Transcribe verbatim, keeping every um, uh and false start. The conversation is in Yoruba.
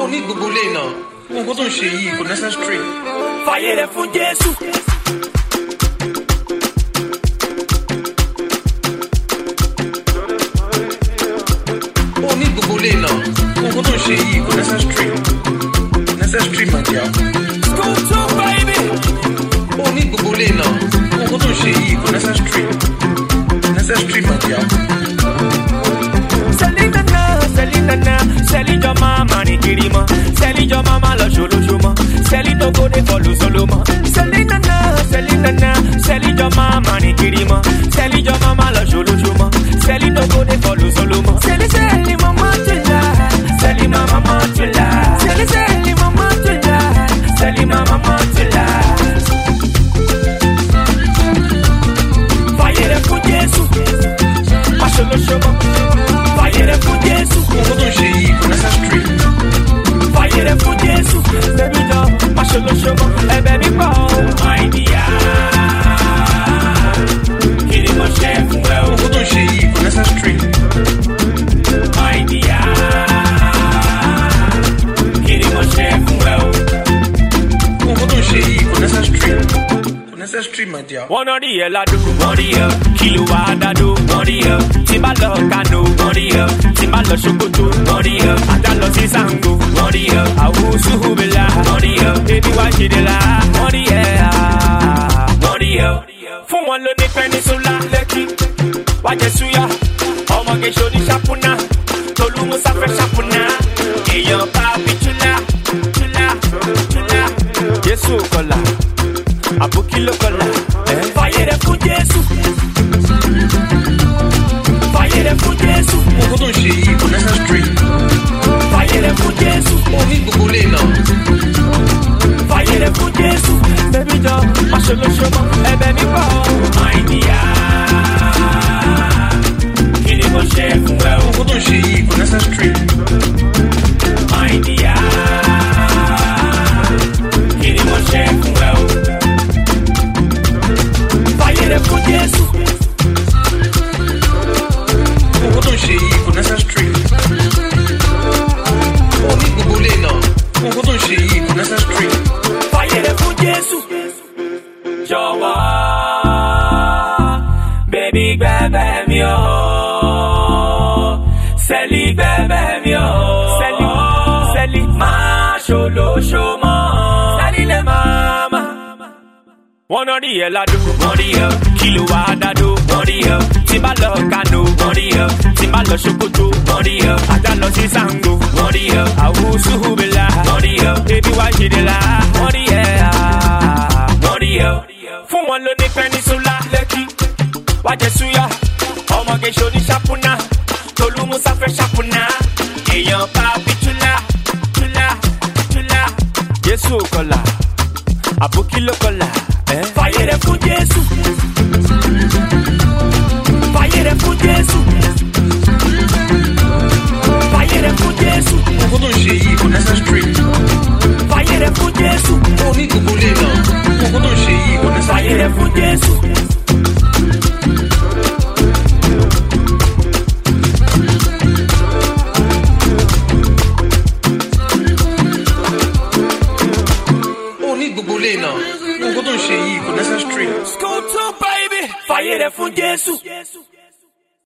ní gbogbo ilé náà wọn kó tó ń ṣe yìí kò necessary. fàyè rẹ̀ fún Jésù. ó ní gbogbo ilé náà wọn kó tó ń ṣe yìí kò necessary. necessary my dear. School two baby. ó ní gbogbo ilé náà wọn kó tó ń ṣe yìí kò necessary. necessary my dear. Selina na, Selina na, Seli your mama ni kirima, Seli your mama lo sholo shoma, Seli to go de follow soloma. Selina na, Selina na, Seli your mama ni kirima, Seli your mama lo sholo shoma, Seli to go de follow soloma. Seli Seli mama tula, Seli mama mama tula, Seli Seli mama tula, Seli mama mama tula. Fire for Jesus, Masholo shoma. Fire for Jesus, wọn kó tó ń ṣe yìí kò necessary. fire for Jesus, baby doll, Masholo shoma, eh baby boy, my dear. Kiri mo ṣe fún ẹ o, wọn kó tó ń ṣe yìí kò necessary. my dear. Kiri mo ṣe fún ẹ o. wọn kó tó ń ṣe yìí kò necessary. kò necessary my dear. Wọ́n náà rí ẹ ládùn, wọ́n rí ẹ, kí ló wá dádùn, wọ́n rí ẹ, tí bá lọ Kano, wọ́n rí ẹ, tí bá lọ Sokoto, wọ́n rí ẹ, ajá lọ sí Sango, wọ́n rí ẹ, àwùsù hùbìlà, wọ́n rí ẹ, bébí wá ṣèdèlà, wọ́n rí ẹ, wọ́n rí ẹ. Fún wọn ló ní Peninsula Lẹ́kì, wájẹ súyà, ọmọge ṣòní ṣàpùnà, Tolúmuṣà fẹ́ ṣàpùnà, èèyàn bá bí túlá, túlá, túlá, Jésù kọlà. Àbókí ló kọlà. Fàyè rẹ̀ fún Jésù. Fàyè rẹ̀ fún Jésù. wọn kó tó ń ṣe yìí kò necessary. Fàyè rẹ̀ fún Jésù. ó ní gbogbo ilé náà. Fàyè rẹ̀ fún Jésù. Bébí jọ, má ṣe ló ṣe mọ́, ẹ̀bẹ̀ mi bọ̀. My dear, kí ni mo ṣe fún ẹ o? wọn kó tó ń ṣe yìí kò necessary. My dear, kí ni mo ṣe fún ẹ o? Fàyè rẹ̀ fún Jésù. wọn kó tó ń ṣe yìí kò necessary. ó ní gbogbo ilé náà wọn kó tó ń ṣe yìí kò necessary. Fàyè rẹ̀ fún Jésù. Jọ̀wọ́, bébí gbẹ̀bẹ̀ mi o. Sẹ́lí gbẹ̀bẹ̀ mi o. Sẹ́lí, Sẹ́lí máa ṣolóṣo mọ́. Sẹ́lí lè máa ma. Wọ́n náà rí ẹ ládùn, wọ́n rí ẹ, kí ló wá dádùn, wọ́n rí ẹ, tí bá lọ Kano, wọ́n rí ẹ, tí bá lọ Sokoto, wọ́n rí ẹ, ajá lọ sí Sango, wọ́n rí ẹ, àwùsù hùbìlà, wọ́n rí ẹ, bébí wá ṣèdèlà, wọ́n rí ẹ, wọ́n rí ẹ. Fún wọn ló ní Peninsula Lẹ́kì, wájẹ súyà, ọmọge ṣòní ṣàpùnà, Tolúmuṣà fẹ́ ṣàpùnà, èèyàn bá bí túlá, túlá, túlá, Jésù kọlà, àbókí ló kọlà. Fàyè rẹ̀ fún Jésù. Fàyè rẹ̀ fún Jésù.